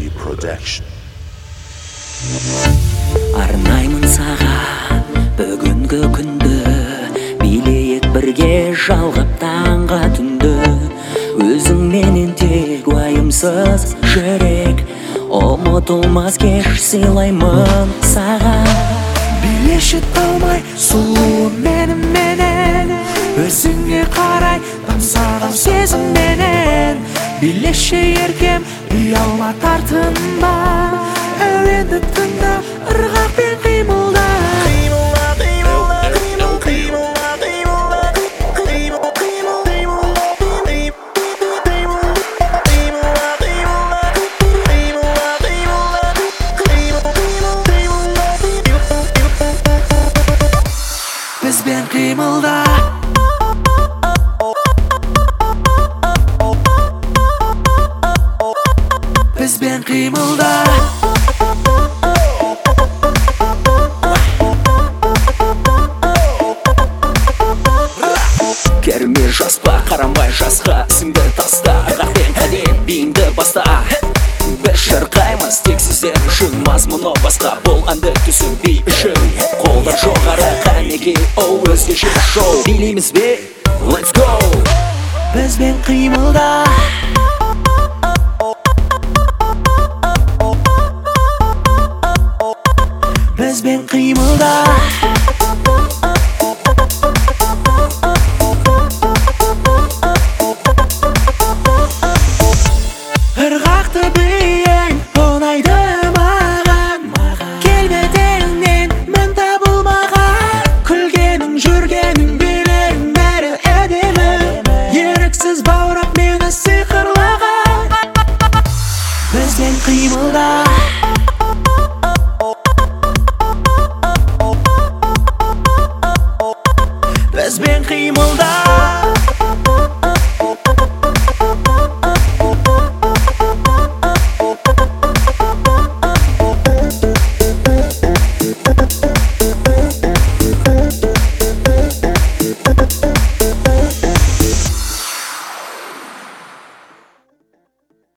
Production. Арнаймын саған бүгінгі күнді, билейік бірге жалғап таңға түнді. Өзіңменен тек уайымсыз жүрек, ұмытылмас кеш сыйлаймын саған. Билеші талмай сұлуым менен, өзіңе қарай тамсаған сезімменен. Билеші еркем ұялма тартынба, әуенді тыңда, ырғақпен қимылда. Бізбен қимылда. Бізбен қимылда. Керме жаспа, қарамай жасқа, ісіңді таста, ырғақпен әдем биіңді баста. Біз шырқаймыз тек сіздер үшін, мазмұны басқа, бұл әнді түсінбей үшін. Қолдар жоғары қанеге, ол өзгеше шоу. Билейміз бе? Let's go! Бізбен қимылда. Бізбен қимылда. Ырғақты биің ұнайды маған, келбетіңнен мін табылмаған. Күлгенің, жүргенің, билерің бәрі әдемі, еріксіз баурап мені сиқырлаған. Бізбен қимылда. Бізбен қимылда.